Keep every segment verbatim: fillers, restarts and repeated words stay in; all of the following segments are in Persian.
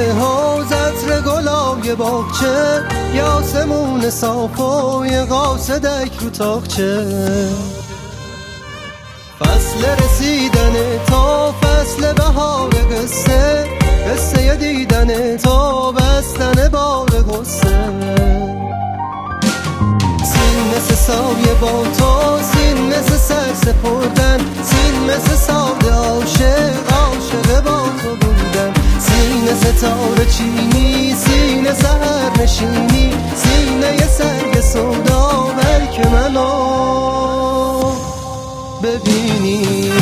آبیه ها زطر گلای باغچه، یه آسمون صاف و یه قاصدک رو تاقچه. فصل رسیدن تا فصل بهار قصه، قصه دیدن تا بستن بار غصه. سین مثل سایه با تو، سین مثل سر سپردن، سین مثل ساده عاشق عاشق با تو بودن. سینه ستاره چینی، سینه سهر نشینی، سینه یه سنگ سودا بلکه منو ببینی.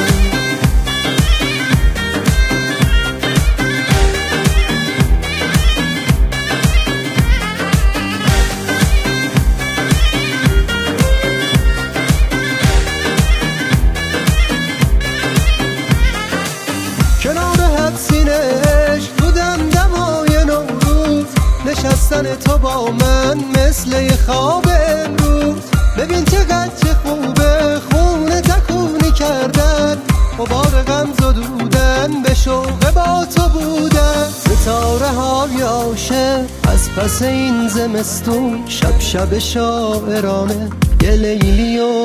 کنار حدسینش تو دمدمای نوروز، نشستن تو با من مثل یه خواب امروز. ببین چقدر چه خوبه خونه تکونی کردن، غبار غم زدودن به شوق با تو بودن. ستاره های عاشق از پس این زمستون، شب شب شاعرانه یه لیلی و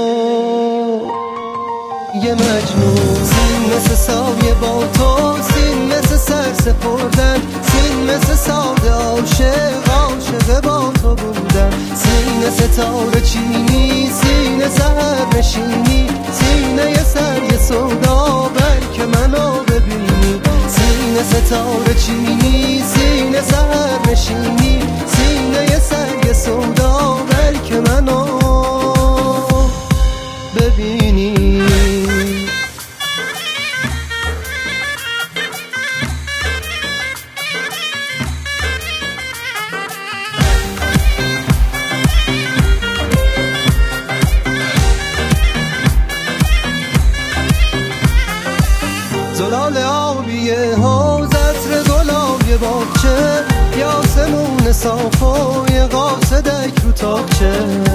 یه مجنون. سین مثل سایه با تو، سین مثل سر سپردن، سین مثل ساده عاشق عاشق با تو بودن. سینه ستاره چینی، سینه سهر نشینی، سینه یه سر یه سودا بلکه منو ببینی. سینه ستاره چینی، سینه سهر نشینی، سینه یه سر یه سودا بلکه منو ببینی. زلال آبیه ها زطر گلای باغچه، یه آسمون صاف و یه قاصدک رو تاقچه.